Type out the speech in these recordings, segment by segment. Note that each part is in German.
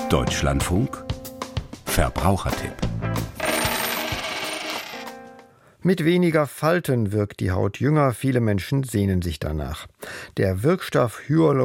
Deutschlandfunk Verbrauchertipp. Mit weniger Falten wirkt die Haut jünger. Viele Menschen sehnen sich danach. Der Wirkstoff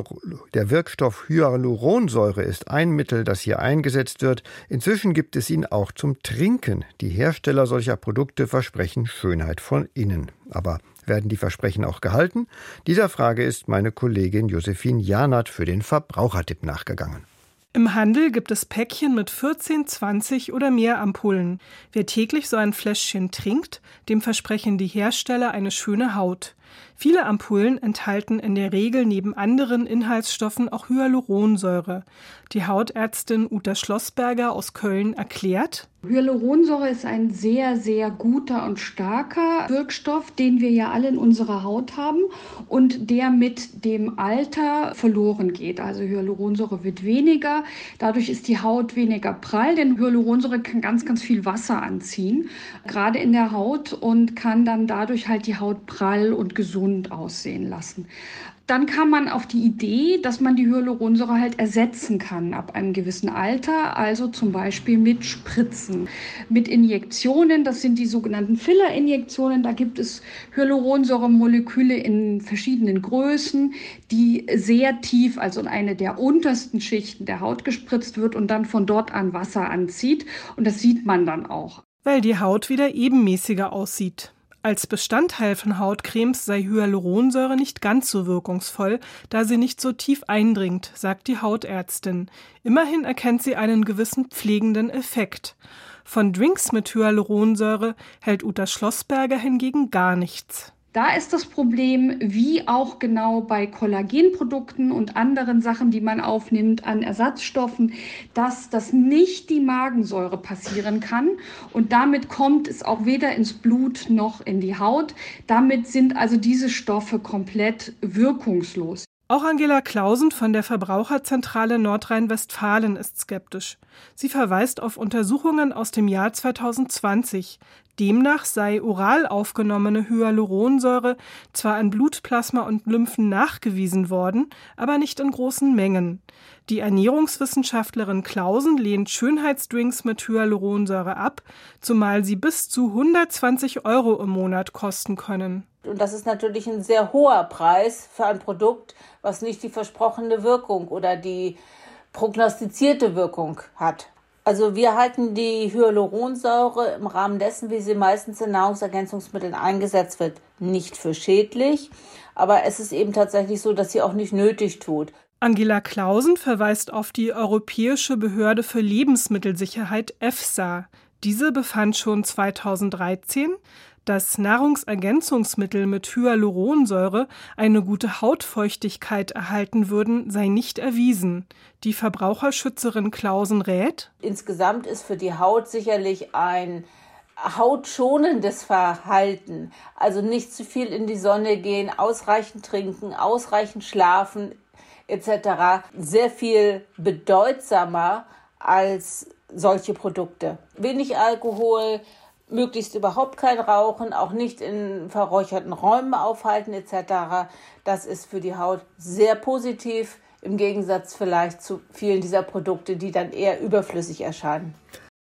Hyaluronsäure ist ein Mittel, das hier eingesetzt wird. Inzwischen gibt es ihn auch zum Trinken. Die Hersteller solcher Produkte versprechen Schönheit von innen. Aber werden die Versprechen auch gehalten? Dieser Frage ist meine Kollegin Josephine Janert für den Verbrauchertipp nachgegangen. Im Handel gibt es Päckchen mit 14, 20 oder mehr Ampullen. Wer täglich so ein Fläschchen trinkt, dem versprechen die Hersteller eine schöne Haut. Viele Ampullen enthalten in der Regel neben anderen Inhaltsstoffen auch Hyaluronsäure. Die Hautärztin Uta Schlossberger aus Köln erklärt: Hyaluronsäure ist ein sehr, sehr guter und starker Wirkstoff, den wir ja alle in unserer Haut haben und der mit dem Alter verloren geht. Also Hyaluronsäure wird weniger, dadurch ist die Haut weniger prall, denn Hyaluronsäure kann ganz, ganz viel Wasser anziehen, gerade in der Haut, und kann dann dadurch halt die Haut prall und gesund aussehen lassen. Dann kam man auf die Idee, dass man die Hyaluronsäure halt ersetzen kann ab einem gewissen Alter, also zum Beispiel mit Spritzen, mit Injektionen, das sind die sogenannten Filler-Injektionen. Da gibt es Hyaluronsäuremoleküle in verschiedenen Größen, die sehr tief, also in eine der untersten Schichten der Haut gespritzt wird und dann von dort an Wasser anzieht, und das sieht man dann auch. Weil die Haut wieder ebenmäßiger aussieht. Als Bestandteil von Hautcremes sei Hyaluronsäure nicht ganz so wirkungsvoll, da sie nicht so tief eindringt, sagt die Hautärztin. Immerhin erkennt sie einen gewissen pflegenden Effekt. Von Drinks mit Hyaluronsäure hält Uta Schlossberger hingegen gar nichts. Da ist das Problem, wie auch genau bei Kollagenprodukten und anderen Sachen, die man aufnimmt an Ersatzstoffen, dass das nicht die Magensäure passieren kann. Und damit kommt es auch weder ins Blut noch in die Haut. Damit sind also diese Stoffe komplett wirkungslos. Auch Angela Clausen von der Verbraucherzentrale Nordrhein-Westfalen ist skeptisch. Sie verweist auf Untersuchungen aus dem Jahr 2020. Demnach sei oral aufgenommene Hyaluronsäure zwar in Blutplasma und Lymphen nachgewiesen worden, aber nicht in großen Mengen. Die Ernährungswissenschaftlerin Clausen lehnt Schönheitsdrinks mit Hyaluronsäure ab, zumal sie bis zu 120 € im Monat kosten können. Und das ist natürlich ein sehr hoher Preis für ein Produkt, was nicht die versprochene Wirkung oder die prognostizierte Wirkung hat. Also wir halten die Hyaluronsäure im Rahmen dessen, wie sie meistens in Nahrungsergänzungsmitteln eingesetzt wird, nicht für schädlich. Aber es ist eben tatsächlich so, dass sie auch nicht nötig tut. Angela Clausen verweist auf die Europäische Behörde für Lebensmittelsicherheit EFSA. Diese befand schon 2013, dass Nahrungsergänzungsmittel mit Hyaluronsäure eine gute Hautfeuchtigkeit erhalten würden, sei nicht erwiesen. Die Verbraucherschützerin Clausen rät: Insgesamt ist für die Haut sicherlich ein hautschonendes Verhalten, also nicht zu viel in die Sonne gehen, ausreichend trinken, ausreichend schlafen etc. sehr viel bedeutsamer als solche Produkte. Wenig Alkohol, möglichst überhaupt kein Rauchen, auch nicht in verräucherten Räumen aufhalten etc. Das ist für die Haut sehr positiv, im Gegensatz vielleicht zu vielen dieser Produkte, die dann eher überflüssig erscheinen.